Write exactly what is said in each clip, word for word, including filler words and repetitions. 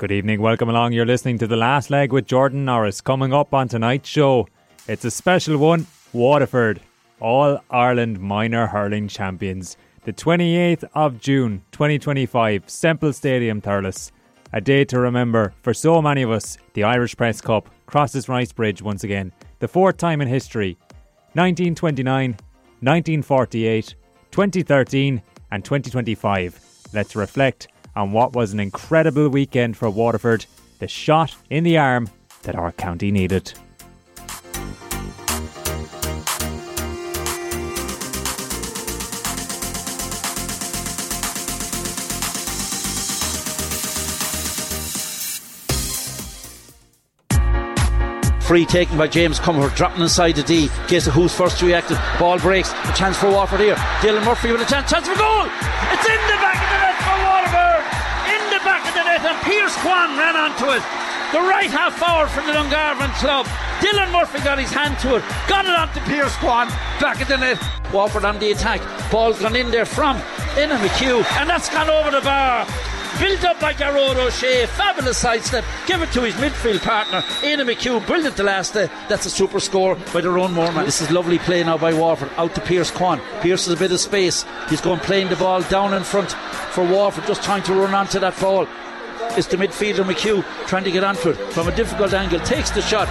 Good evening, welcome along. You're listening to The Last Leg with Jordan Norris. Coming up on tonight's show, it's a special one. Waterford, All-Ireland Minor Hurling Champions. The twenty-eighth of June twenty twenty-five, Semple Stadium, Thurles. A day to remember for so many of us. The Irish Press Cup crosses Rice Bridge once again. The fourth time in history. nineteen twenty-nine, nineteen forty-eight, twenty thirteen and twenty twenty-five. Let's reflect on what was an incredible weekend for Waterford. The shot in the arm that our county needed. Free taken by James Comfort, dropping inside the D. Case of who's first reacted. Ball breaks. A chance for Waterford here. Dylan Murphy with a chance. Chance for goal. It's in the back of the net for Waterford. In the back of the net, and Pierce Kwan ran onto it. The right half forward from the Dungarvan club. Dylan Murphy got his hand to it. Got it onto Pierce Kwan. Back of the net. Waterford on the attack. Ball's gone in there from Enan McHugh, and that's gone over the bar. Built up by Garrod O'Shea, fabulous sidestep, give it to his midfield partner Enan McHugh, brilliant the last day. That's a super score by the Rowan Moorman. This is lovely play now by Waterford, out to Pierce Kwan. Pierce has a bit of space, he's going playing the ball down in front for Waterford, just trying to run onto that ball. It's the midfielder McHugh trying to get onto it from a difficult angle, takes the shot.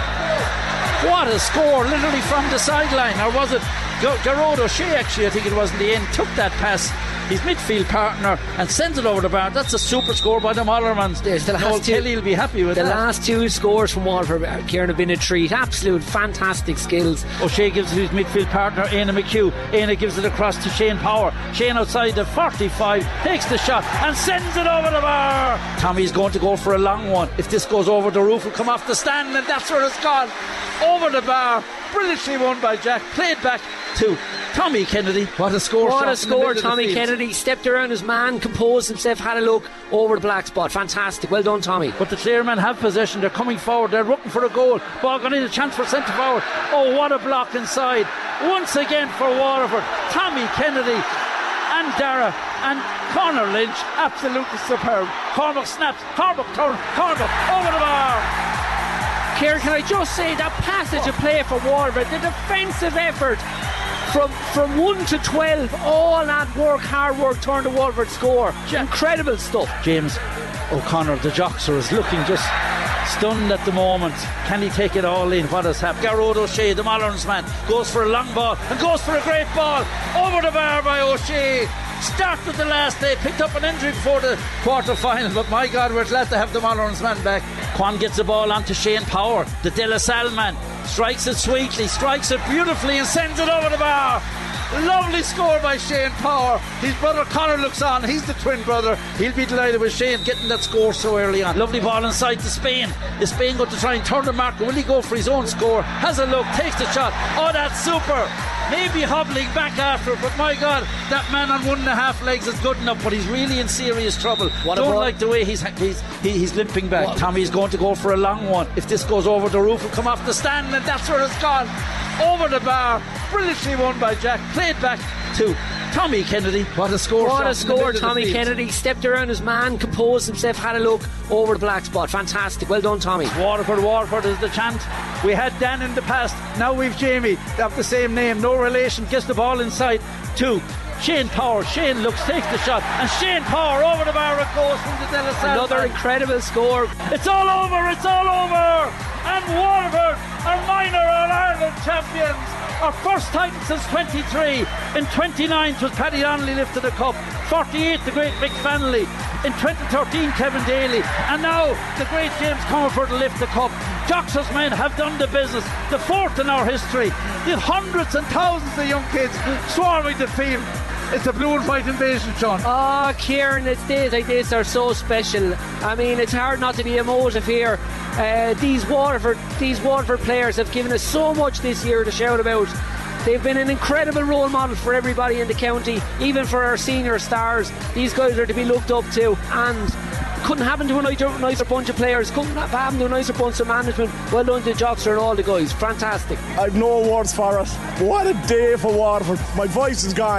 What a score, literally from the sideline. Or was it Garrod O'Shea, actually, I think it was in the end, took that pass, his midfield partner, and sends it over the bar. That's a super score by the Mollermans. There's the Noel last two, Kelly will be happy with the that. last two scores from Waterford, Kieran, have been a treat. Absolute fantastic skills. O'Shea gives it to his midfield partner Enan McHugh. Enan gives it across to Shane Power. Shane outside the forty-five takes the shot and sends it over the bar. Tommy's going to go for a long one. If this goes over, the roof will come off the stand, and that's where it's gone, over the bar. Brilliantly won by Jack. Played back to Tommy Kennedy. What a score. What a score. Tommy Kennedy stepped around his man, composed himself, had a look over the black spot. Fantastic. Well done, Tommy. But the Claremen have possession. They're coming forward. They're looking for a goal. Ball gone in, a chance for centre forward. Oh, what a block inside. Once again for Waterford. Tommy Kennedy and Dara and Conor Lynch. Absolutely superb. Cormac snaps. Cormac turns. Cormac over the bar. Kieran, can I just say that passage of play for Waterford, the defensive effort from from one to twelve, all that work, hard work turned to Waterford score. Incredible stuff. James O'Connor, the jockster, is looking just stunned at the moment. Can he take it all in? What has happened? Garrod O'Shea, the Mollerns man, goes for a long ball and goes for a great ball over the bar by O'Shea. Started the last day, picked up an injury before the quarter final, but my God, we're glad to have the Mollerns man back. Kwan gets the ball onto Shane Power, the De La Salle man, strikes it sweetly, strikes it beautifully and sends it over the bar. Lovely score by Shane Power. His brother Conor looks on. He's the twin brother. He'll be delighted with Shane getting that score so early on. Lovely ball inside to Spain. Is Spain going to try and turn the marker? Will he go for his own score? Has a look, takes the shot. Oh, that's super. Maybe hobbling back after, but my God, that man on one and a half legs is good enough, but he's really in serious trouble. What Don't like the way he's he's he, he's limping back. What? Tommy's going to go for a long one. If this goes over, the roof will come off the stand, and that's where it's gone. Over the bar. Brilliantly won by Jack. Played back to Tommy Kennedy. What a score. What a score. Tommy Kennedy stepped around his man, composed himself, had a look over the black spot. Fantastic. Well done, Tommy. Waterford, Waterford is the chant. We had Dan in the past, now we've Jamie. They have the same name, no relation. Gets the ball inside to Shane Power. Shane looks, takes the shot, and Shane Power over the bar it goes from the De La Salle. Another incredible score. It's all over, it's all over. And Waterford are minor All-Ireland champions. Our first title since twenty-three. In twenty-nine it was Paddy Donnelly lifted the cup. forty-eight the great Mick Fanley. In twenty thirteen Kevin Daly. And now the great James Comerford will lift the cup. Joxer's men have done the business. The fourth in our history. The hundreds and thousands of young kids swarming the field. It's a blue and white invasion, Sean. Oh, Kieran, it's days like this are so special. I mean, it's hard not to be emotive here. Uh, these Waterford, these Waterford players have given us so much this year to shout about. They've been an incredible role model for everybody in the county, even for our senior stars. These guys are to be looked up to, and couldn't happen to a nicer, nicer bunch of players, couldn't happen to a nicer bunch of management. Well done to Joxer and all the guys. Fantastic. I've no words for it. What a day for Waterford. My voice is gone.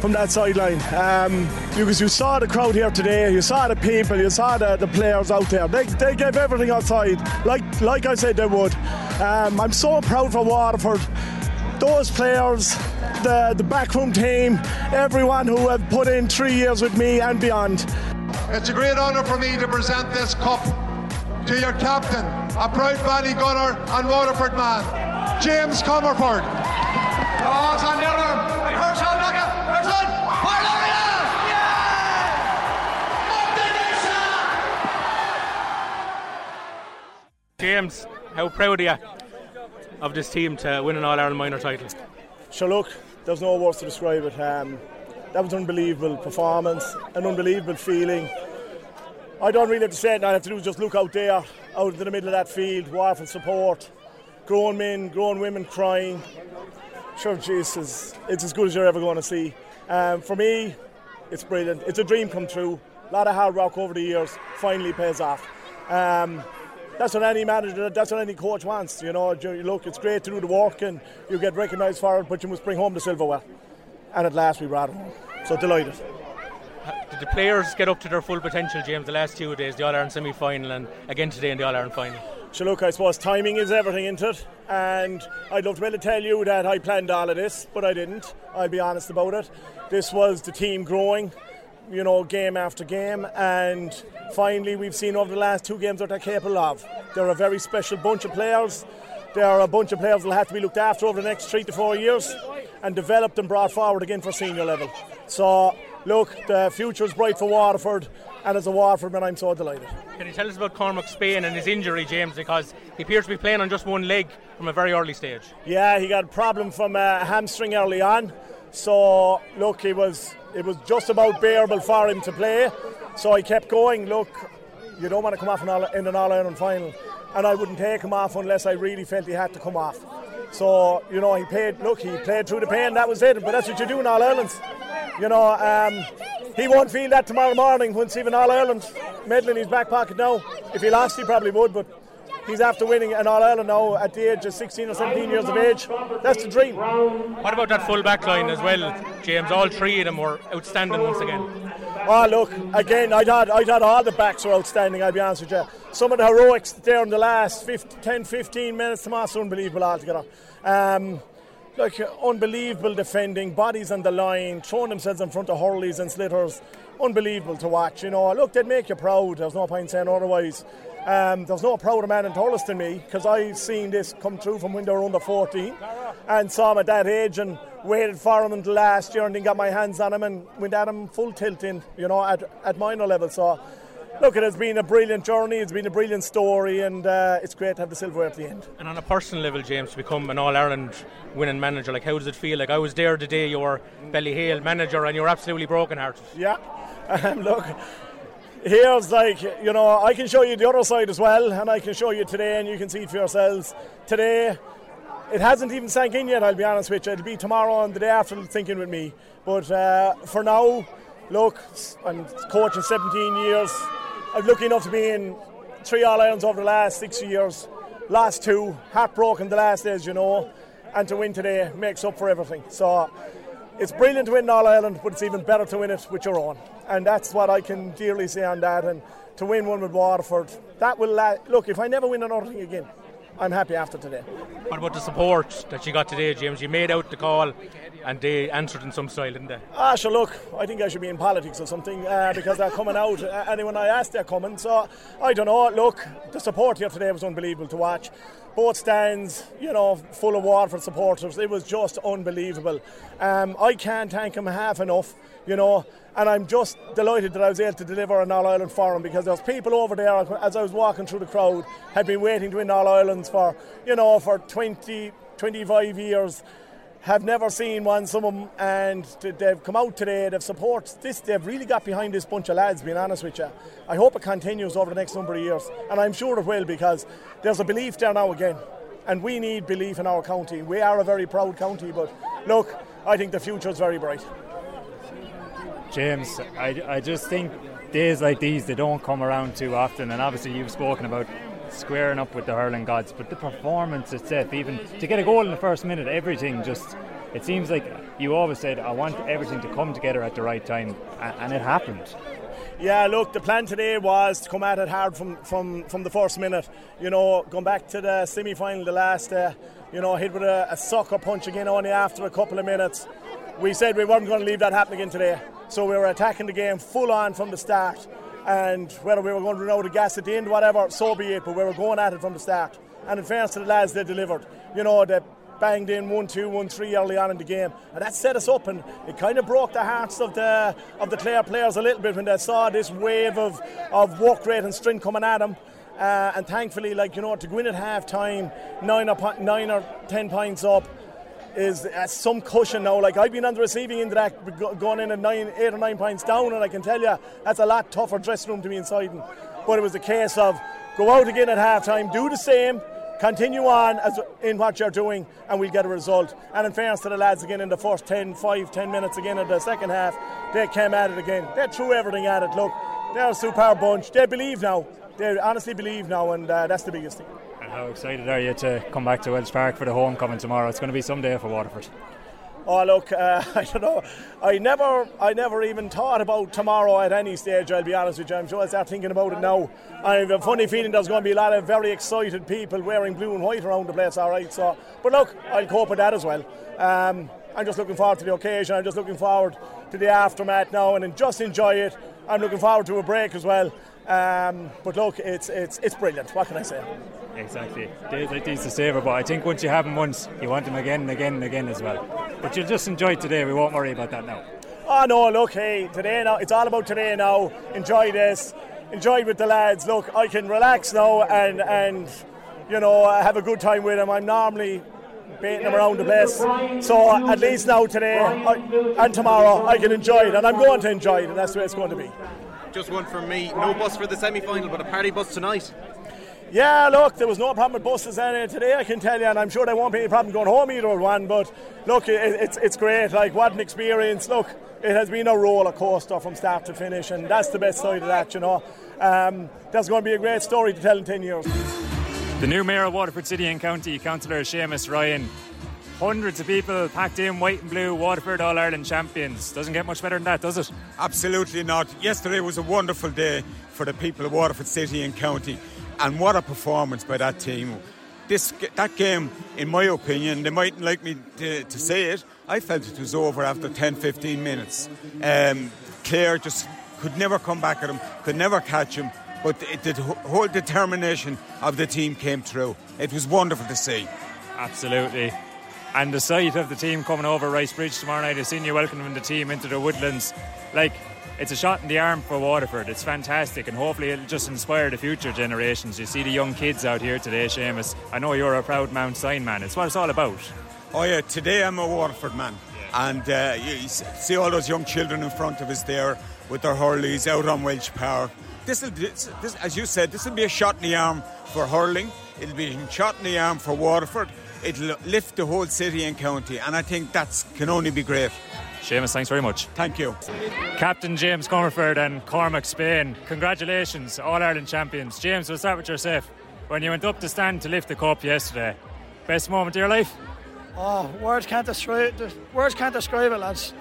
from that sideline. Um, because you saw the crowd here today, you saw the people, you saw the, the players out there. They, they gave everything outside, like like I said they would. Um, I'm so proud for Waterford. Those players, the, the backroom team, everyone who have put in three years with me and beyond. It's a great honour for me to present this cup to your captain, a proud Ballygunner and Waterford man, James Comerford. Oh, it's on the other. Herschel, look at Herschel. James, how proud are you of this team to win an All-Ireland minor title? Sure, look, there's no words to describe it. Um, that was an unbelievable performance, an unbelievable feeling. I don't really have to say it, all I have to do is just look out there, out into the middle of that field, Waterford support, grown men, grown women crying. Sure, Jesus, it's as good as you're ever going to see. Um, for me, it's brilliant. It's a dream come true. A lot of hard work over the years finally pays off. Um, that's what any manager, that's what any coach wants. You know, look, it's great to do the work and you get recognised for it, but you must bring home the silverware. And at last we brought it home. So delighted. Did the players get up to their full potential, James, the last two days, the All-Ireland semi-final and again today in the All-Ireland final? So look, I suppose timing is everything, isn't it? And I'd love to be able to tell you that I planned all of this, but I didn't. I'll be honest about it. This was the team growing, you know, game after game, and finally we've seen over the last two games what they're capable of. They're a very special bunch of players. They're a bunch of players that will have to be looked after over the next three to four years and developed and brought forward again for senior level. So look, the future's bright for Waterford, and as a Waterford man, I'm so delighted. Can you tell us about Cormac Spain and his injury, James, because he appears to be playing on just one leg from a very early stage? Yeah, he got a problem from a hamstring early on, so look, it was it was just about bearable for him to play, so he kept going. Look, you don't want to come off in, all, in an All-Ireland final, and I wouldn't take him off unless I really felt he had to come off. So, you know, he played, look, he played through the pain, that was it, but that's what you do in All-Irelands. You know, um, he won't feel that tomorrow morning when Stephen All-Ireland medal in his back pocket now. If he lost, he probably would, but he's after winning an All-Ireland now at the age of sixteen or seventeen years of age. That's the dream. What about that full back line as well, James? All three of them were outstanding once again. Oh, look, again, I thought, I thought all the backs were outstanding, I'll be honest with you. Some of the heroics there in the last ten fifteen minutes, Tomas, unbelievable altogether. Um, Like unbelievable defending, bodies on the line, throwing themselves in front of hurleys and slitters. Unbelievable to watch, you know. Look, they'd make you proud. There's no point saying otherwise. Um, there's no prouder man in Thurles than me, because I've seen this come through from when they were under fourteen and saw him at that age and waited for him until last year and then got my hands on him and went at him full tilt in, you know, at, at minor level. So look, it has been a brilliant journey, it's been a brilliant story, and uh, it's great to have the silverware at the end. And on a personal level, James, to become an All-Ireland winning manager, like, how does it feel? Like, I was there the day you were Ballyhale manager and you were absolutely broken-hearted. Yeah, um, look, here's like, you know, I can show you the other side as well, and I can show you today and you can see it for yourselves. Today, it hasn't even sank in yet, I'll be honest with you. It'll be tomorrow and the day after thinking with me. But uh, for now, look, I'm coaching seventeen years. I'm lucky enough to be in three All-Irelands over the last six years. Last two, heartbroken the last days, you know, and to win today makes up for everything. So it's brilliant to win All-Ireland, but it's even better to win it with your own. And that's what I can dearly say on that. And to win one with Waterford, that will, la- look, if I never win another thing again, I'm happy after today. What about the support that you got today, James? You made out the call and they answered in some style, didn't they? Ah, sure, look, I think I should be in politics or something uh, because they're coming out. Uh, anyone I asked, they're coming. So, I don't know. Look, the support here today was unbelievable to watch. Both stands, you know, full of Waterford supporters. It was just unbelievable. Um, I can't thank them half enough, you know, and I'm just delighted that I was able to deliver an All-Ireland for them, because there's people over there, as I was walking through the crowd, had been waiting to win All-Irelands for, you know, for twenty, twenty-five years. Have never seen one, some of them, and they've come out today, they've supported this, they've really got behind this bunch of lads, being honest with you. I hope it continues over the next number of years, and I'm sure it will, because there's a belief there now again, and we need belief in our county. We are a very proud county, but look, I think the future is very bright. James, I, I just think days like these, they don't come around too often, and obviously you've spoken about squaring up with the hurling gods, but the performance itself, even to get a goal in the first minute, everything just, it seems like you always said, I want everything to come together at the right time, and, and it happened. Yeah, look, the plan today was to come at it hard from, from, from the first minute. You know, going back to the semi-final, the last, uh, you know, hit with a, a sucker punch again only after a couple of minutes. We said we weren't going to leave that happen again today. So we were attacking the game full on from the start. And whether we were going to run out of gas at the end, whatever, so be it. But we were going at it from the start. And in fairness to the lads, they delivered. You know, they banged in one two, one three early on in the game, and that set us up, and it kind of broke the hearts of the of the Clare players a little bit when they saw this wave of, of work rate and strength coming at them. Uh, and thankfully, like, you know, to go in at half time, nine or, nine or ten points up is uh, some cushion now. Like, I've been on the receiving end of that, going in at nine, eight or nine points down, and I can tell you that's a lot tougher dressing room to be inside in. But it was a case of go out again at half time, do the same, continue on as in what you're doing, and we'll get a result. And in fairness to the lads again in the first ten, five, ten minutes again of the second half, they came at it again. They threw everything at it. Look, they're a superb bunch. They believe now. They honestly believe now, and uh, that's the biggest thing. And how excited are you to come back to Welsh Park for the homecoming tomorrow? It's going to be some day for Waterford. Oh look, uh, I don't know. I never, I never even thought about tomorrow at any stage. I'll be honest with you. I'm sure I'll start thinking about it now. I have a funny feeling there's going to be a lot of very excited people wearing blue and white around the place. All right, so but look, I'll cope with that as well. Um, I'm just looking forward to the occasion. I'm just looking forward to the aftermath now, and just enjoy it. I'm looking forward to a break as well. Um, but look, it's it's it's brilliant. What can I say? Exactly. Days like these to savour, but I think once you have them once, you want them again and again and again as well. But you'll just enjoy today. We won't worry about that now. Oh no, look, hey, today now, it's all about today now. Enjoy this. Enjoy it with the lads. Look, I can relax now and, and you know, have a good time with them. I'm normally baiting them around the place. So at least now today I, and tomorrow I can enjoy it, and I'm going to enjoy it, and that's the way it's going to be. Just one from me. No bus for the semi-final, but a party bus tonight. Yeah, look, there was no problem with buses uh, today, I can tell you, and I'm sure there won't be any problem going home either one, but look, it, it's it's great. Like, what an experience. Look, it has been a roller coaster from start to finish, and that's the best side of that, you know. Um, that's going to be a great story to tell in ten years. The new Mayor of Waterford City and County, Councillor Seamus Ryan. Hundreds of people packed in white and blue, Waterford All-Ireland champions. Doesn't get much better than that, does it? Absolutely not. Yesterday was a wonderful day for the people of Waterford City and County. And what a performance by that team. This That game, in my opinion, they mightn't like me to, to say it, I felt it was over after ten fifteen minutes. Um, Clare just could never come back at him, could never catch him, but it, the whole determination of the team came through. It was wonderful to see. Absolutely. And the sight of the team coming over Rice Bridge tomorrow night, I've seen you welcoming the team into the Woodlands. Like, it's a shot in the arm for Waterford. It's fantastic, and hopefully it'll just inspire the future generations. You see the young kids out here today, Seamus. I know you're a proud Mount Sion man. It's what it's all about. Oh yeah, today I'm a Waterford man. Yeah. And uh, you see all those young children in front of us there with their hurleys out on Welsh Park. This will, this, this, as you said, this will be a shot in the arm for hurling. It'll be a shot in the arm for Waterford. It'll lift the whole city and county, and I think that can only be great. Seamus, thanks very much. Thank you. Captain James Comerford and Cormac Spain, congratulations, All-Ireland champions. James, we'll start with yourself. When you went up the stand to lift the cup yesterday, best moment of your life? Oh, words can't describe words can't describe it, lads.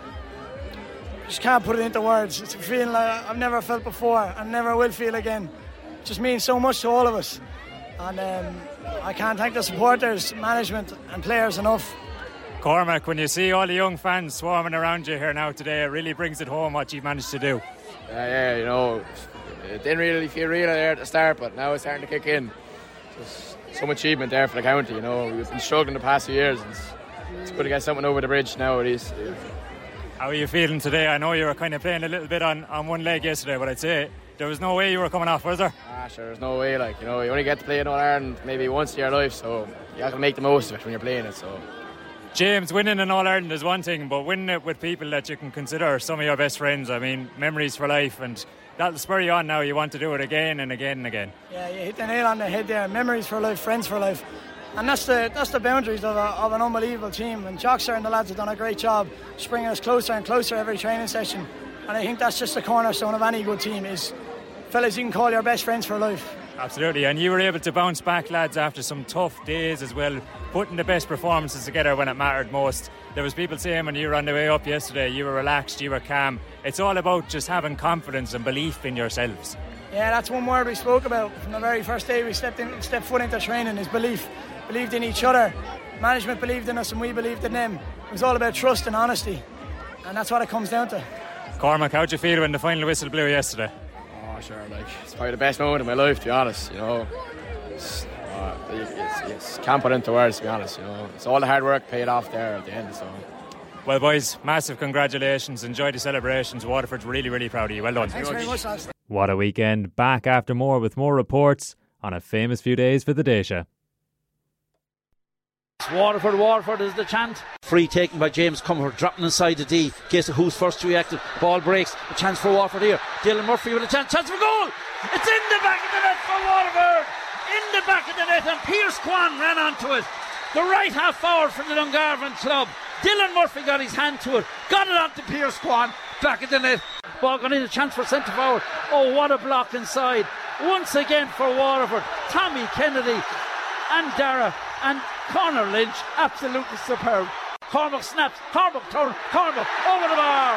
Just can't put it into words. It's a feeling like I've never felt before and never will feel again. It just means so much to all of us. And um, I can't thank the supporters, management and players enough. Cormac, when you see all the young fans swarming around you here now today, it really brings it home what you've managed to do. Yeah, yeah, you know, it didn't really feel real there at the start, but now it's starting to kick in. Just some achievement there for the county, you know. We've been struggling the past few years, and it's, it's good to get something over the bridge now it is. How are you feeling today? I know you were kind of playing a little bit on, on one leg yesterday, but I'd say there was no way you were coming off, was there? Ah, sure, there's no way. Like, you know, you only get to play in All-Ireland maybe once in your life, so you have to make the most of it when you're playing it. So, James, winning an All-Ireland is one thing, but winning it with people that you can consider some of your best friends, I mean, memories for life, and that'll spur you on now. You want to do it again and again and again. Yeah, you hit the nail on the head there. Memories for life, friends for life. And that's the that's the boundaries of, a, of an unbelievable team. And Joxer and the lads have done a great job just bringing us closer and closer every training session. And I think that's just the cornerstone of any good team is, fellas, you can call your best friends for life. Absolutely, and you were able to bounce back, lads, after some tough days as well, putting the best performances together when it mattered most. There was people saying when you were on the way up yesterday, you were relaxed, you were calm. It's all about just having confidence and belief in yourselves. Yeah, that's one word we spoke about from the very first day we stepped in, stepped foot into training, is belief. Believed in each other. Management believed in us and we believed in them. It was all about trust and honesty, and that's what it comes down to. Cormac, how'd you feel when the final whistle blew yesterday? Oh, sure, like, it's probably the best moment of my life, to be honest, you know. It's, uh, it's, it's, can't put into words, to be honest, you know. It's all the hard work paid off there at the end, so. Well, boys, massive congratulations. Enjoy the celebrations. Waterford's really, really proud of you. Well done. Thanks very much, lads. What a weekend. Back after more with more reports on a famous few days for the Daysha. Waterford, Waterford is the chant. Free taken by James Comerford, dropping inside the D. Guess who's first to react. Ball breaks. A chance for Waterford here. Dylan Murphy with a chance. Chance for goal. It's in the back of the net for Waterford. In the back of the net, and Pierce Kwan ran onto it. The right half forward from the Dungarvan club. Dylan Murphy got his hand to it. Got it onto Pierce Kwan. Back of the net. Ball gone in. A chance for centre forward. Oh, what a block inside. Once again for Waterford. Tommy Kennedy and Dara and Conor Lynch, absolutely superb. Cormac snaps, Cormac turn, Cormac over the bar.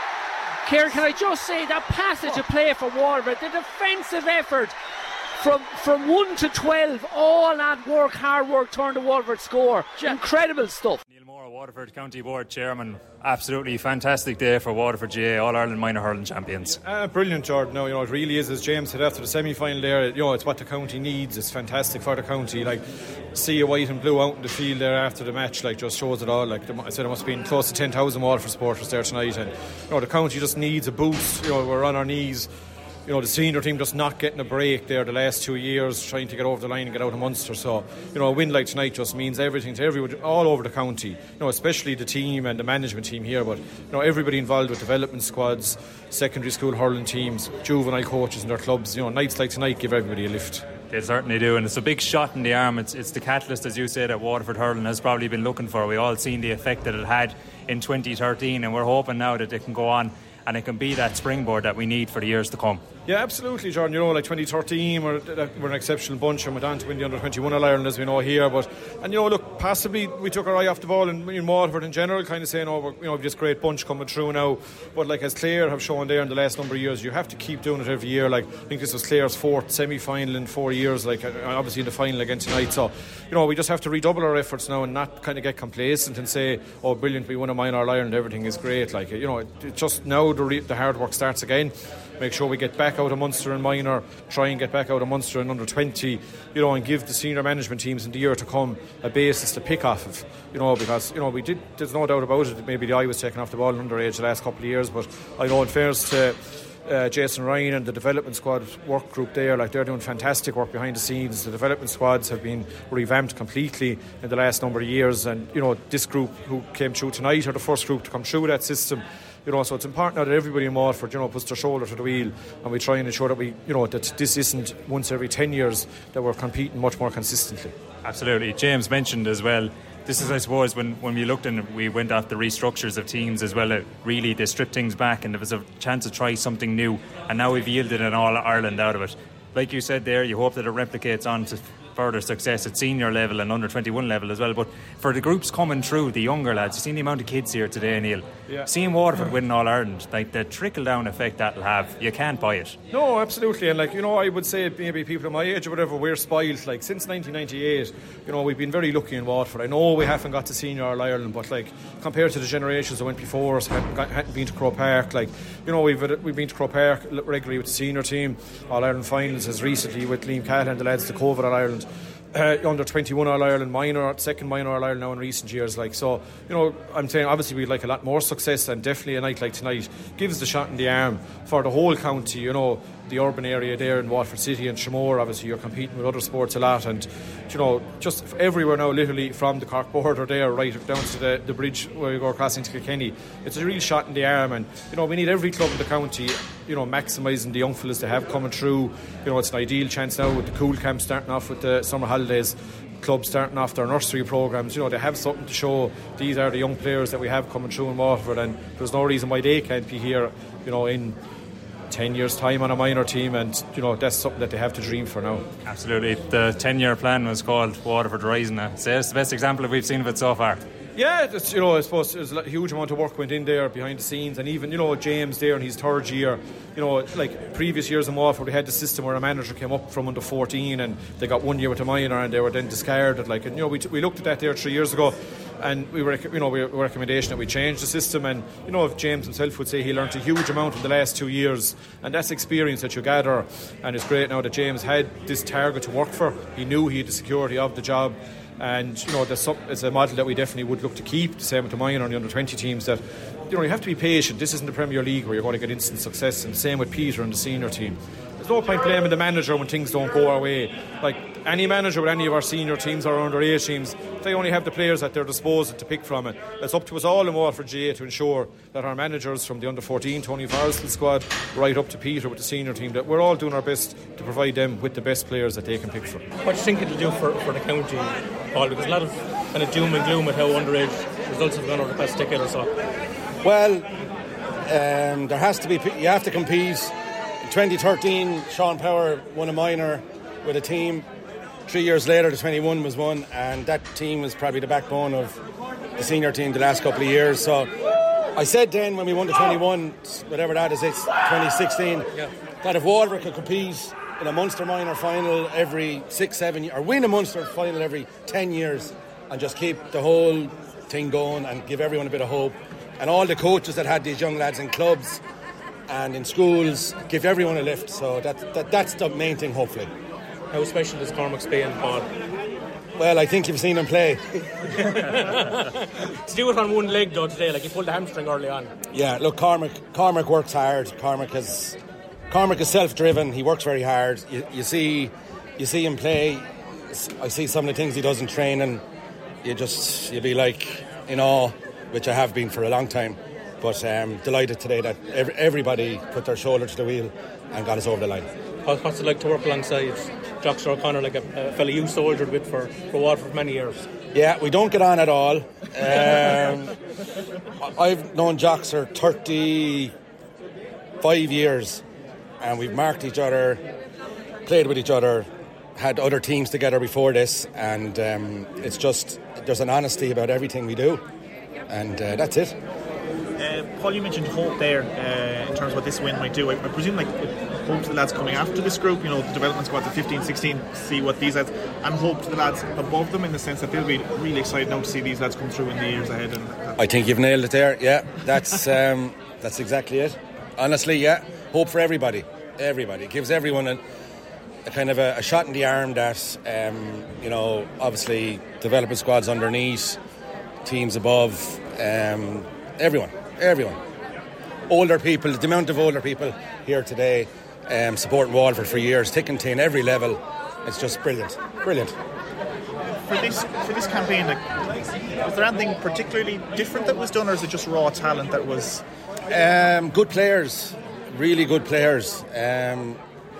Kieran, can I just say that passage of play for Waterford, the defensive effort from from one to twelve, all that work, hard work turned to Waterford score. Incredible stuff. Neil Moore, Waterford County Board Chairman, absolutely fantastic day for Waterford G A, All-Ireland Minor Hurling Champions. Uh, brilliant, Jordan. No, you know, it really is, as James said after the semi-final there, you know, it's what the county needs. It's fantastic for the county. Like, see a white and blue out in the field there after the match, like, just shows it all. Like, I said, there must have been close to ten thousand Waterford supporters there tonight, and, you know, the county just needs a boost. You know, we're on our knees. You know, the senior team just not getting a break there the last two years, trying to get over the line and get out of Munster. So, you know, a win like tonight just means everything to everyone, all over the county. You know, especially the team and the management team here, but, you know, everybody involved with development squads, secondary school hurling teams, juvenile coaches in their clubs. You know, nights like tonight give everybody a lift. They certainly do, and it's a big shot in the arm. It's, it's the catalyst, as you say, that Waterford hurling has probably been looking for. We've all seen the effect that it had in twenty thirteen, and we're hoping now that it can go on and it can be that springboard that we need for the years to come. Yeah, absolutely, Jordan. You know, like twenty thirteen, we're, we're an exceptional bunch and went on to win the under twenty-one All-Ireland, as we know here. But, and you know, look, possibly we took our eye off the ball in, in Waterford in general, kind of saying, oh, we're, you know, we've this great bunch coming through now. But like as Clare have shown there in the last number of years, you have to keep doing it every year. Like, I think this was Clare's fourth semi-final in four years, like obviously in the final again tonight. So, you know, we just have to redouble our efforts now and not kind of get complacent and say, oh, brilliant, we won a minor All-Ireland, everything is great. Like, you know, it, it just now the, re- the hard work starts again. Make sure we get back out of Munster and minor, try and get back out of Munster and under twenty, you know, and give the senior management teams in the year to come a basis to pick off of, you know, because, you know, we did, there's no doubt about it, maybe the eye was taken off the ball in underage the last couple of years, but I know in fairness to uh, Jason Ryan and the development squad work group there, like they're doing fantastic work behind the scenes. The development squads have been revamped completely in the last number of years, and, you know, this group who came through tonight are the first group to come through that system. You know, so it's important now that everybody in Waterford, you know, puts their shoulder to the wheel, and we try and ensure that we, you know, that this isn't once every ten years, that we're competing much more consistently. Absolutely. James mentioned as well, this is, I suppose, when, when we looked and we went off the restructures of teams as well, it really they stripped things back and there was a chance to try something new, and now we've yielded an All-Ireland out of it. Like you said there, you hope that it replicates on to further success at senior level and under twenty-one level as well. But for the groups coming through, the younger lads, you've seen the amount of kids here today, Neil. Yeah. Seeing Waterford winning All-Ireland, like the trickle-down effect that'll have, you can't buy it. No, absolutely. And like, you know, I would say maybe people of my age or whatever, we're spoiled. Like, since nineteen ninety-eight, you know, we've been very lucky in Waterford. I know we haven't got to senior All-Ireland, but like, compared to the generations that went before us, hadn't, got, hadn't been to Croke Park, like, you know, we've we've been to Croke Park regularly with the senior team, All-Ireland finals as recently with Liam Callahan and the lads to COVID All-Ireland. Uh, under twenty-one All-Ireland minor, second minor All-Ireland now in recent years. Like, so, you know, I'm saying obviously we'd like a lot more success, and definitely a night like tonight gives the shot in the arm for the whole county. You know, the urban area there in Waterford City and Shamor, obviously you're competing with other sports a lot, and, you know, just everywhere now, literally from the Cork border there right down to the, the bridge where you go across into Kilkenny. It's a real shot in the arm, and, you know, we need every club in the county, you know, maximising the young fellas they have coming through. You know, it's an ideal chance now with the Cool Camp starting off with the summer holidays, clubs starting off their nursery programmes. You know, they have something to show. These are the young players that we have coming through in Waterford, and there's no reason why they can't be here, you know, in ten years time on a minor team, and you know that's something that they have to dream for now. Absolutely. The ten year plan was called Waterford Rising. So it's the best example we've seen of it so far. Yeah, it's, you know, I suppose there's a huge amount of work went in there behind the scenes, and even, you know, James there in his third year, you know, like previous years in Waterford, we had the system where a manager came up from under fourteen and they got one year with a minor and they were then discarded. Like, and you know, we, t- we looked at that there three years ago, and we were, you know, we were a recommendation that we change the system. And you know, if James himself would say he learnt a huge amount in the last two years, and that's experience that you gather. And it's great now that James had this target to work for. He knew he had the security of the job. And you know, there's it's a model that we definitely would look to keep. The same with the minor and the under twenty teams. That you know, you have to be patient. This isn't the Premier League where you're going to get instant success. And same with Peter and the senior team. There's no point blaming the manager when things don't go our way. Like any manager with any of our senior teams or under age teams, they only have the players at their disposal to pick from. It. It's up to us all in Waterford G A to ensure that our managers, from the under fourteen Tony Forrestal squad right up to Peter with the senior team, that we're all doing our best to provide them with the best players that they can pick from. What do you think it'll do for, for the county, Paul? Because a lot of kind of doom and gloom with how underage results have gone over the past decade or so. Well, um, there has to be, you have to compete. In twenty thirteen, Sean Power won a minor with a team. Three years later, the twenty-one was won, and that team was probably the backbone of the senior team the last couple of years. So I said then when we won the twenty-one, whatever that is, it's twenty sixteen, yeah, that if Waterford could compete in a Munster minor final every six, seven years, or win a Munster final every ten years, and just keep the whole thing going and give everyone a bit of hope, and all the coaches that had these young lads in clubs and in schools, give everyone a lift. So that, that that's the main thing, hopefully. How special is Cormac Spain, Paul? Well, I think you've seen him play. To do it on one leg though today, like he pulled the hamstring early on. Yeah, look, Cormac Cormac works hard. Cormac is Cormac is self-driven. He works very hard. You, you see, you see him play. I see some of the things he does in training. You just you'll be like in awe, which I have been for a long time. But um, delighted today that every, everybody put their shoulder to the wheel and got us over the line. What's it like to work alongside Jock O'Connor, like a, a fella you soldiered with for, for Waterford for many years? Yeah, we don't get on at all. Um, I've known Jocks for thirty-five years, and we've marked each other, played with each other, had other teams together before this, and um, it's just, there's an honesty about everything we do, and uh, that's it. Uh, Paul, you mentioned hope there uh, in terms of what this win might do. I, I presume like hope to the lads coming after this group, you know, the development squad, the fifteen sixteen, see what these lads, and hope to the lads above them in the sense that they'll be really excited now to see these lads come through in the years ahead. And I think you've nailed it there. Yeah, that's um, that's exactly it. Honestly, yeah, hope for everybody. Everybody. It gives everyone a, a kind of a, a shot in the arm that, um, you know, obviously development squads underneath, teams above, um, everyone. Everyone. Older people, the amount of older people here today um, supporting Waterford for years, thick and thin, every level. It's just brilliant. Brilliant. For this for this campaign, like, was there anything particularly different that was done, or is it just raw talent that was... Um, good players. Really good players. Um,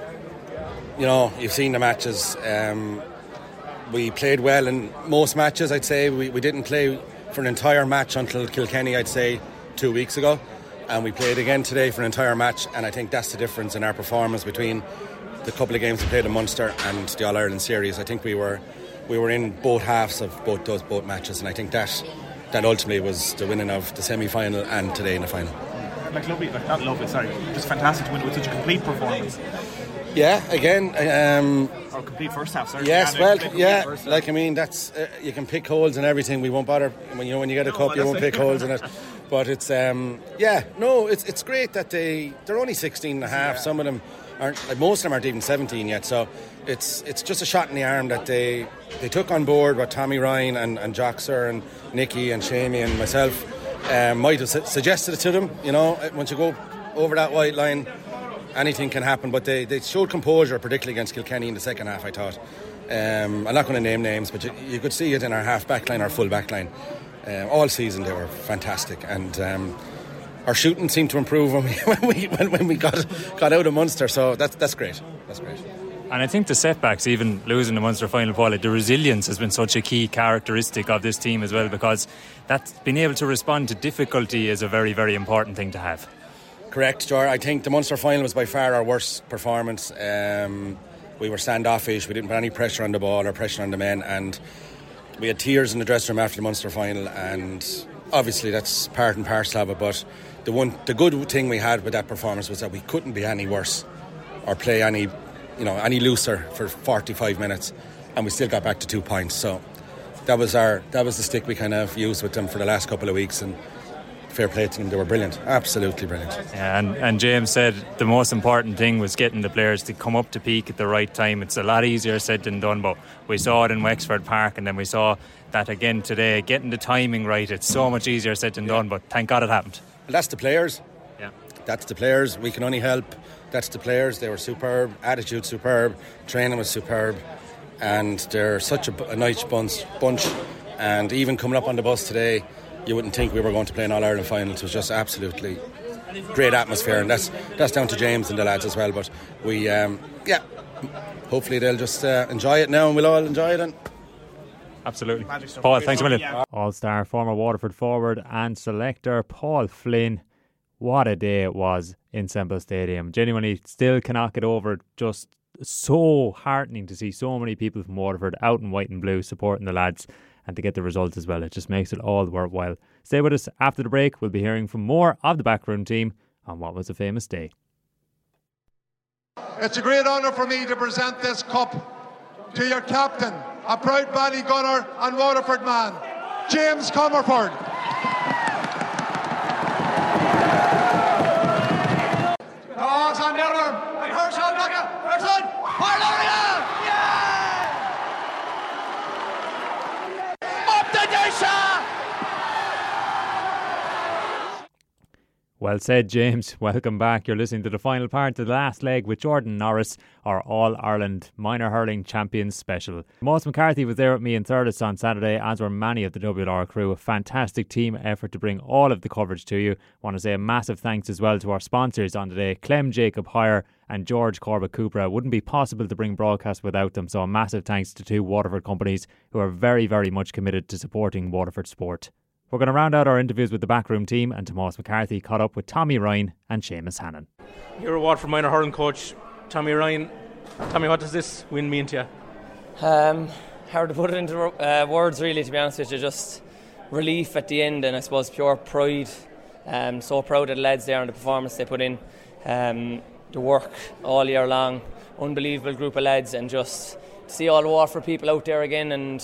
you know, you've seen the matches. Um, we played well in most matches, I'd say. We, we didn't play for an entire match until Kilkenny, I'd say, two weeks ago, and we played again today for an entire match, and I think that's the difference in our performance between the couple of games we played in Munster and the All-Ireland series. I think we were we were in both halves of both those both matches, and I think that that ultimately was the winning of the semi-final and today in the final. Like lovely, like not lovely, sorry, just fantastic to win with such a complete performance. Yeah, again, um, or complete first half. Sorry. Yes, well, yeah, like I mean, that's uh, you can pick holes in everything. We won't bother when you know when you get a no, cup, you won't pick holes in it. But it's um, yeah, no, it's it's great that they they're only sixteen and a half. Yeah. Some of them aren't, like most of them aren't even seventeen yet. So it's it's just a shot in the arm that they they took on board what Tommy Ryan and and Joxer and Nicky and Shamey and myself um, might have su- suggested it to them. You know, once you go over that white line, anything can happen. But they, they showed composure, particularly against Kilkenny in the second half, I thought. Um, I'm not going to name names, but you, you could see it in our half back line, our full back line. Uh, all season they were fantastic, and um, our shooting seemed to improve when we when we, when, when we got got out of Munster. So that's that's great. That's great. And I think the setbacks, even losing the Munster final, Paul, like the resilience has been such a key characteristic of this team as well, because that's being able to respond to difficulty is a very, very important thing to have. correct, Jar. I think the Munster final was by far our worst performance. Um, we were standoffish. We didn't put any pressure on the ball or pressure on the men, and we had tears in the dressing room after the Munster final. And obviously, that's part and parcel of it. But the one, the good thing we had with that performance was that we couldn't be any worse or play any, you know, any looser for forty-five minutes, and we still got back to two points. So that was our, that was the stick we kind of used with them for the last couple of weeks, and fair play to them. They were brilliant, absolutely brilliant. Yeah, and, and James said the most important thing was getting the players to come up to peak at the right time. It's a lot easier said than done, but we saw it in Wexford Park, and then we saw that again today. Getting the timing right, it's so much easier said than yeah. done, but thank God it happened. Well, that's the players. Yeah, that's the players. We can only help. That's the players. They were superb. Attitude superb. Training was superb, and they're such a, a nice bunch, bunch. And even coming up on the bus today, you wouldn't think we were going to play an All-Ireland final. It was just absolutely great atmosphere, and that's that's down to James and the lads as well. But we, um, yeah, hopefully they'll just uh, enjoy it now, and we'll all enjoy it. And absolutely. Paul, thanks a million. All-star former Waterford forward and selector Paul Flynn. What a day it was in Semple Stadium. Genuinely still cannot get over it. Just so heartening to see so many people from Waterford out in white and blue supporting the lads, and to get the results as well. It just makes it all worthwhile. Stay with us after the break. We'll be hearing from more of the backroom team on what was a famous day. It's a great honour for me to present this cup to your captain, a proud Ballygunner and Waterford man, James Comerford. Dogs on the other, and Herschel Ducker, Herschel, Harloria! Yeah! Up the Desha! Well said, James. Welcome back. You're listening to the final part of the last leg with Jordan Norris, our All-Ireland Minor Hurling Champions special. Moss McCarthy was there with me in Thurles on Saturday, as were many of the W L R crew. A fantastic team effort to bring all of the coverage to you. I want to say a massive thanks as well to our sponsors on today, Clem Jacob Hire and George Corbett Cupra. It wouldn't be possible to bring broadcast without them, so a massive thanks to two Waterford companies who are very, very much committed to supporting Waterford sport. We're going to round out our interviews with the backroom team, and Tomas McCarthy caught up with Tommy Ryan and Seamus Hannon. You're a Waterford minor hurling coach, Tommy Ryan. Tommy, what does this win mean to you? Um, hard to put it into uh, words, really, to be honest with you. Just relief at the end, and I suppose pure pride. Um, so proud of the lads there and the performance they put in. Um, the work all year long. Unbelievable group of lads, and just to see all the Waterford people out there again, and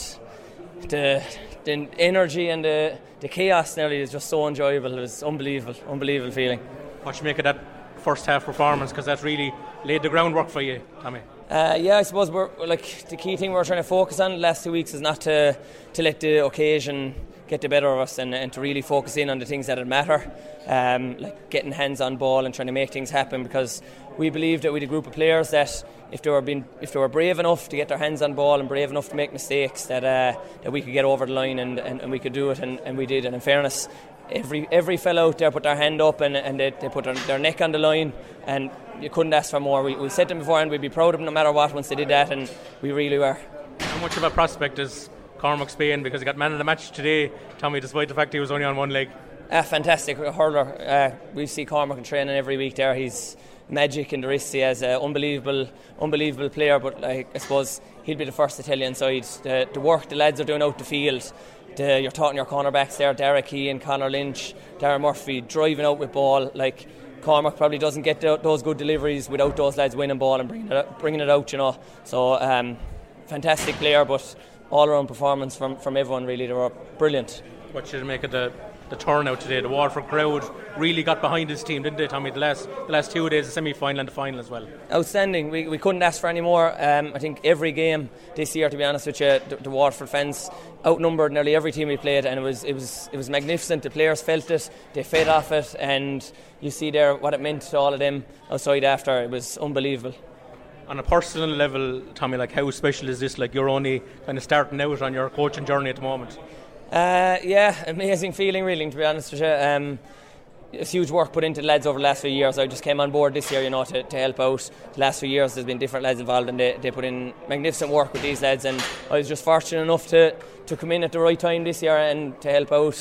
the, the energy and the, the chaos nearly is just so enjoyable. It was unbelievable, unbelievable feeling. What you make of that first half performance, because that really laid the groundwork for you, Tommy? Uh, yeah, I suppose we're like the key thing we're trying to focus on the last two weeks is not to to let the occasion get the better of us, and, and to really focus in on the things that matter, um, like getting hands on ball and trying to make things happen, because we believe that we had a group of players that if they were being, if they were brave enough to get their hands on ball and brave enough to make mistakes, that uh, that we could get over the line, and, and, and we could do it, and, and we did. And in fairness, every every fellow out there put their hand up, and, and they, they put their, their neck on the line, and you couldn't ask for more. We, we said them beforehand we'd be proud of them no matter what once they did that, and we really were. How much of a prospect is Cormac Spain, because he got man of the match today, Tommy, despite the fact he was only on one leg? A fantastic hurler. Uh, we see Cormac in training every week there. He's magic in the wrists. He has an unbelievable, unbelievable player, but like, I suppose he'll be the first to tell you inside. The, the work the lads are doing out the field, the, you're talking your cornerbacks there, Derek Keane, Conor Lynch, Darren Murphy, driving out with ball. Like, Cormac probably doesn't get the, those good deliveries without those lads winning ball and bringing it out, bringing it out, you know. So, um, fantastic player, but all-round performance from, from everyone, really. They were brilliant. What should you make of the, the turnout today? The Waterford crowd really got behind his team, didn't they, Tommy? The last the last two days, the semi-final and the final as well. Outstanding. We we couldn't ask for any more. Um, I think every game this year, to be honest with you, the, the Waterford fans outnumbered nearly every team we played, and it was it was it was magnificent. The players felt it, they fed off it, and you see there what it meant to all of them outside after. It was unbelievable. On a personal level, Tommy, like, how special is this? Like, you're only kind of starting out on your coaching journey at the moment. Uh, yeah, amazing feeling, really, to be honest with you. Um, it's huge work put into the lads over the last few years. I just came on board this year, you know, to, to help out. The last few years there's been different lads involved, and they, they put in magnificent work with these lads, and I was just fortunate enough to, to come in at the right time this year and to help out.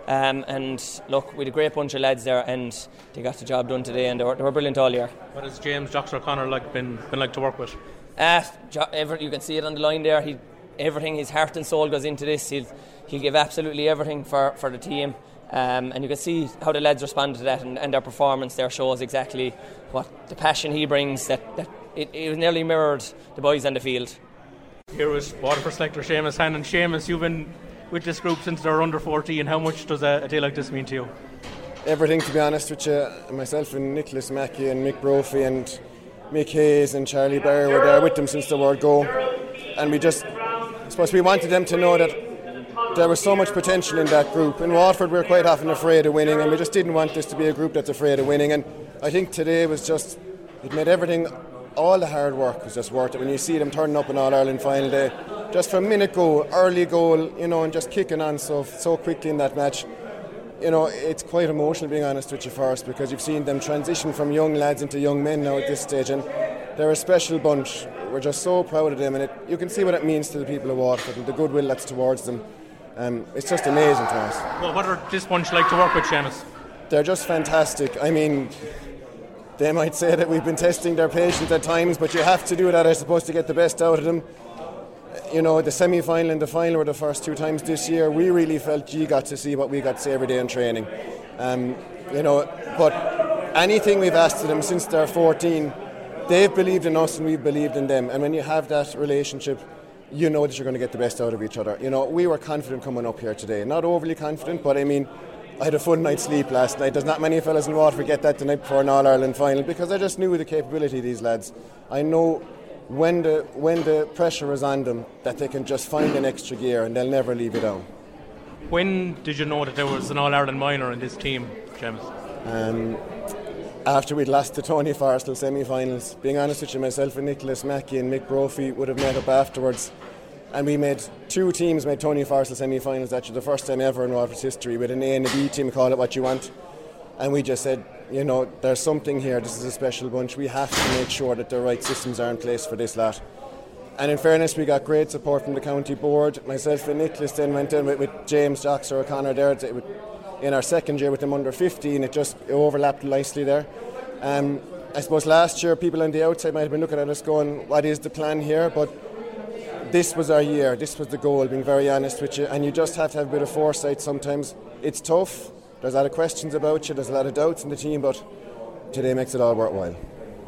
Um, and look, we had a great bunch of lads there, and they got the job done today, and they were, they were brilliant all year. What has James Jox O'Connor like been been like to work with? Uh, every, you can see it on the line there. He, everything, his heart and soul goes into this. He'll he'll give absolutely everything for, for the team, um, and you can see how the lads responded to that, and, and their performance there shows exactly what the passion he brings. That, that it, it nearly mirrored the boys on the field. Here was Waterford selector Seamus Hannon. Seamus, you've been with this group since they're under fourteen. How much does a, a day like this mean to you? Everything, to be honest with you. Myself and Nicholas Mackey and Mick Brophy and Mick Hayes and Charlie Barry were there with them since the word go, and we just, I suppose we wanted them to know that there was so much potential in that group. In Waterford we were quite often afraid of winning, and we just didn't want this to be a group that's afraid of winning, and I think today was just, it made everything, all the hard work was just worth it. When you see them turning up in All-Ireland final day, just from minute goal, early goal, you know, and just kicking on so so quickly in that match, you know, it's quite emotional, being honest with you, first, because you've seen them transition from young lads into young men now at this stage, and they're a special bunch. We're just so proud of them, and it, you can see what it means to the people of Waterford and the goodwill that's towards them. Um, it's just amazing to us. Well, what are this bunch like to work with, Seamus? They're just fantastic. I mean, they might say that we've been testing their patience at times, but you have to do that, I suppose, to get the best out of them. You know, the semi-final and the final were the first two times this year. We really felt G got to see what we got to see every day in training. Um, you know, but anything we've asked of them since they're fourteen, they've believed in us and we've believed in them. And when you have that relationship, you know that you're going to get the best out of each other. You know, we were confident coming up here today. Not overly confident, but I mean, I had a full night's sleep last night. There's not many fellas in Waterford get that the night before an All-Ireland final, because I just knew the capability of these lads. I know when the when the pressure is on them that they can just find an extra gear and they'll never leave it down. When did you know that there was an All-Ireland minor in this team, James? Um, after we'd lost the Tony Forstall semi-finals. Being honest with you, myself and Nicholas Mackey and Mick Brophy would have met up afterwards, and we made two teams made Tony Forstall semi-finals, actually the first time ever in Waterford's history, with an A and a B team, call it what you want. And we just said, you know, there's something here, this is a special bunch, we have to make sure that the right systems are in place for this lot. And in fairness, we got great support from the county board. Myself and Nicholas then went in with, with James Jox O'Connor there. It, in our second year with them under fifteen, it just it overlapped nicely there. Um, I suppose last year people on the outside might have been looking at us going, what is the plan here? But this was our year, this was the goal, being very honest with you, and you just have to have a bit of foresight sometimes. It's tough, there's a lot of questions about you, there's a lot of doubts in the team, but today makes it all worthwhile.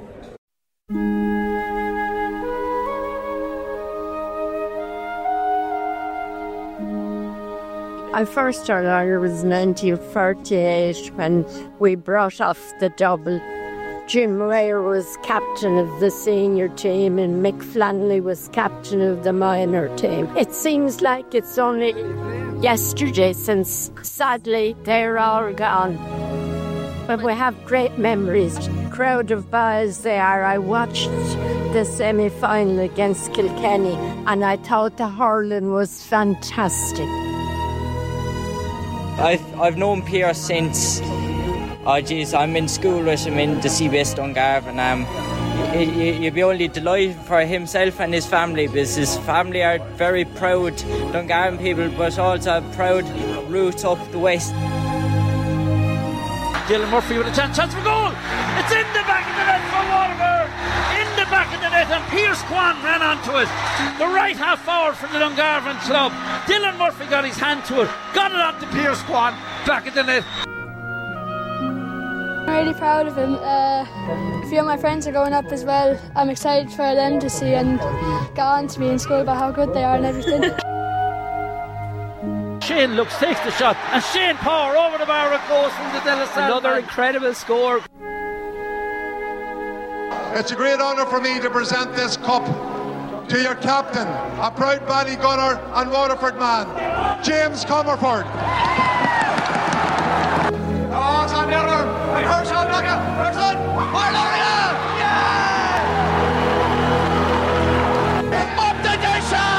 I first started Ireland was nineteen forty-eight when we brought off the double. Jim Weir was captain of the senior team and Mick Flannelly was captain of the minor team. It seems like it's only yesterday since, sadly, they're all gone. But we have great memories. Crowd of boys they are. I watched the semi-final against Kilkenny and I thought the hurling was fantastic. I've, I've known Pierre since, oh geez, I'm in school with him in the C B S Dungarvan. Um, you, you, you'd be only delighted for himself and his family, because his family are very proud Dungarvan people, but also proud roots up the west. Dylan Murphy with a chance, chance for goal. It's in the back of the net for Waterford. In the back of the net, and Pierce Kwan ran onto it. The right half forward from the Dungarvan club. Dylan Murphy got his hand to it, got it onto Pierce Kwan, back of the net. I'm really proud of him. Uh, a few of my friends are going up as well. I'm excited for them to see and get on to me in school about how good they are and everything. Shane looks, takes the shot, and Shane Power over the bar it goes from the Della Sandman. Another incredible score. It's a great honour for me to present this cup to your captain, a proud Ballygunner and Waterford man, James Comerford. Oh, it's on the other one. And Herschel Dugan. Herschel. Marloria! Yeah! Up the Desha!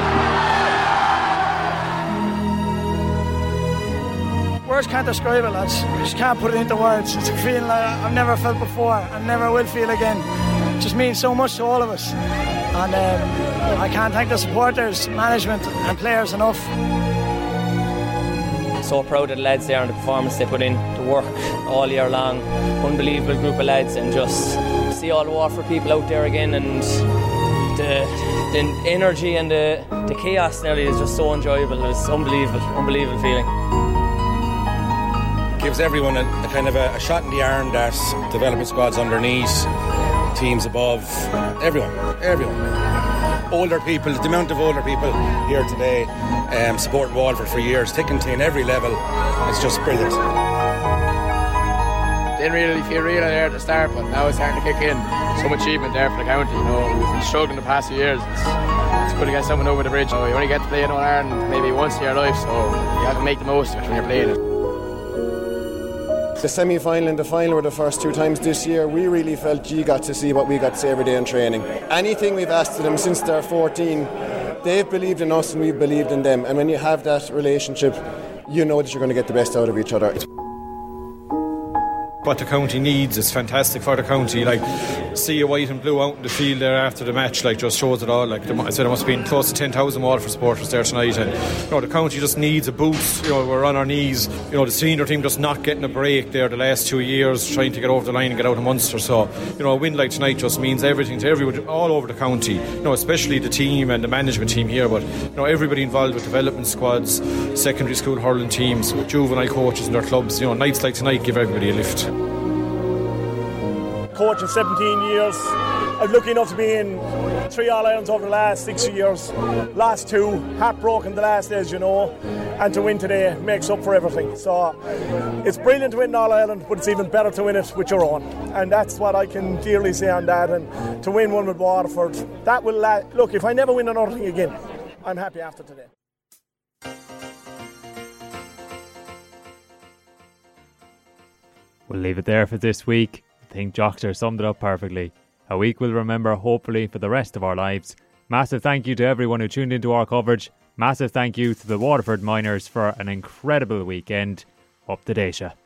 Words can't describe it, lads. You just can't put it into words. It's a feeling like I've never felt before and never will feel again. It just means so much to all of us. And um, I can't thank the supporters, management and players enough. so proud of the lads there and the performance they put in, the work all year long. Unbelievable group of lads, and just see all the Waterford people out there again, and the, the energy and the, the chaos nearly is just so enjoyable. It's unbelievable, unbelievable feeling. Gives everyone a, a kind of a, a shot in the arm that development squads underneath, teams above, everyone, everyone. Older people, the amount of older people here today um, supporting Waterford for years, thick and thin, every level. It's just brilliant. Didn't really feel real there at the start, but now it's starting to kick in. Some achievement there for the county. You know, we've been struggling the past few years. It's, it's good to get someone over the bridge. You know, you only get to play in All Ireland maybe once in your life, so you have to make the most of it when you're playing it. The semi-final and the final were the first two times this year. We really felt G got to see what we got to see every day in training. Anything we've asked of them since they're fourteen, they've believed in us and we've believed in them. And when you have that relationship, you know that you're going to get the best out of each other. What the county needs is fantastic for the county. Like, see a white and blue out in the field there after the match, like, just shows it all. Like, I said, there must have been close to ten thousand Waterford supporters there tonight, and you know, the county just needs a boost. You know, we're on our knees. You know, the senior team just not getting a break there the last two years, trying to get over the line and get out of Munster. So, you know, a win like tonight just means everything to everyone all over the county. You know, especially the team and the management team here, but you know, everybody involved with development squads, secondary school hurling teams, with juvenile coaches in their clubs. You know, nights like tonight give everybody a lift. Coaching seventeen years. I was lucky enough to be in three All-Irelands over the last six years. Last two, heartbroken the last days, you know. And to win today makes up for everything. So it's brilliant to win All-Ireland, but it's even better to win it with your own. And that's what I can dearly say on that. And to win one with Waterford, that will... La- Look, if I never win another thing again, I'm happy after today. We'll leave it there for this week. I think Jockster summed it up perfectly. A week we'll remember, hopefully, for the rest of our lives. Massive thank you to everyone who tuned into our coverage. Massive thank you to the Waterford Miners for an incredible weekend. Up to Daisha.